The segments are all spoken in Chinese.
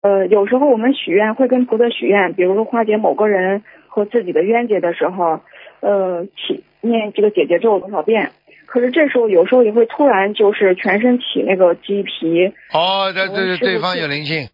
有时候我们许愿会跟菩萨许愿，比如说化解某个人和自己的冤结的时候，念这个解结咒多少遍。可是这时候有时候也会突然就是全身起那个鸡皮。 哦，对方有灵性。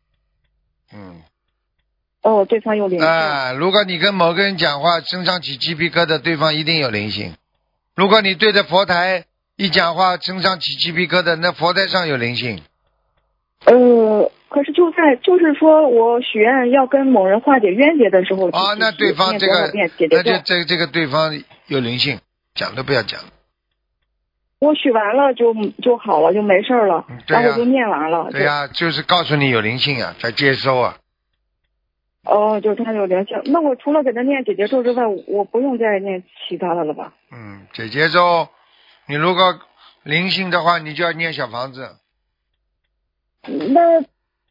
哦，对方有灵性。 如果你跟某个人讲话，身上起鸡皮疙瘩，对方一定有灵性。如果你对着佛台一讲话，身上起鸡皮疙瘩，那佛台上有灵性。 可是就是说我许愿要跟某人化解冤结的时候， 那对方这个，那就这个对方有灵性，讲都不要讲。 我许完了就好了，就没事了，然后就念完了。 对呀，就是告诉你有灵性啊，才接收啊。 就是他有灵性。那我除了给他念解结咒之外，我不用再念其他的了吧？ 解结咒，你如果灵性的话，你就要念小房子。 那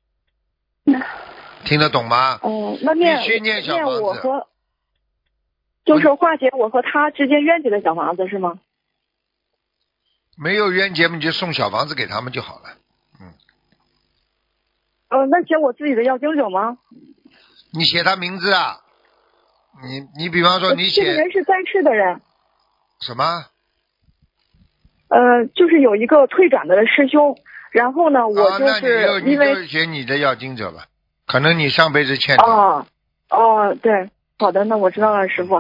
听得懂吗？ 那必须念小房子。 我和就是化解我和他之间冤结的小房子是吗？ 没有冤结，你就送小房子给他们就好了。 那写我自己的要经者吗？ 你写他名字啊？你比方说你写。 这个人是在世的人。 什么？ 就是有一个退转的师兄，然后呢，我就是因为你就写你的要经者吧，可能你上辈子欠的。 对，好的，那我知道了，师傅。